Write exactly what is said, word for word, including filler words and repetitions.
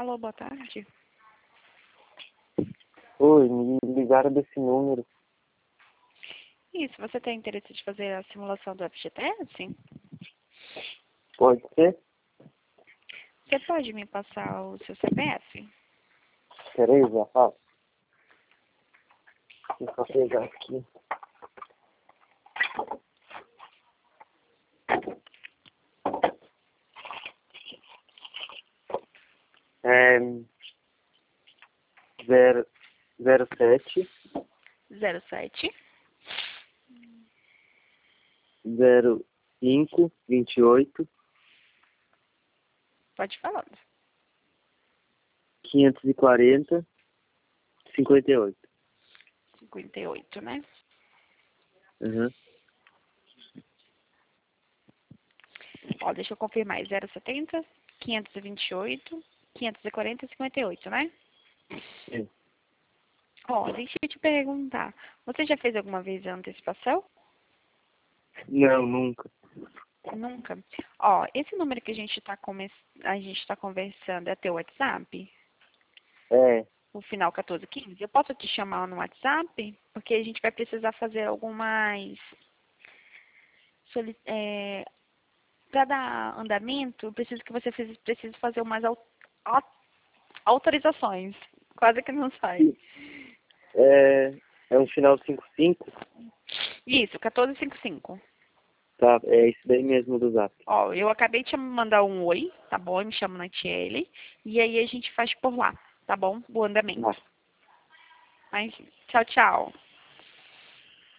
Alô, boa tarde. Oi, me ligaram desse número. Isso, você tem interesse de fazer a simulação do F G T S? Pode ser? Você pode me passar o seu C P F? Peraí, já faço. Deixa eu só pegar aqui. É... Zero, zero sete, zero sete, zero cinco, vinte e oito, pode falar. quinhentos e quarenta, cinquenta e oito. cinquenta e oito, né? Uhum. Ó, deixa eu confirmar. É zero setenta, quinhentos e vinte e oito, quinhentos e quarenta e cinquenta e oito, né? Sim. Ó, deixa eu te perguntar. Você já fez alguma vez a antecipação? Não, nunca. Nunca. Ó, esse número que a gente está come... a gente tá conversando é teu WhatsApp? É, O final quatorze quinze? Eu posso te chamar no WhatsApp? Porque a gente vai precisar fazer algumas... Soli... É... Para dar andamento, eu preciso que você fiz... precise fazer umas au... au- autorizações. Quase que não sai. é, é um final cinco cinco. Isso, quatorze cinquenta e cinco. Tá, é isso daí mesmo do Zap. Ó, eu acabei de te mandar um oi, tá bom? Eu me chamo Natiele. E aí a gente faz por lá, tá bom? O andamento. Tá. Mas, tchau, tchau.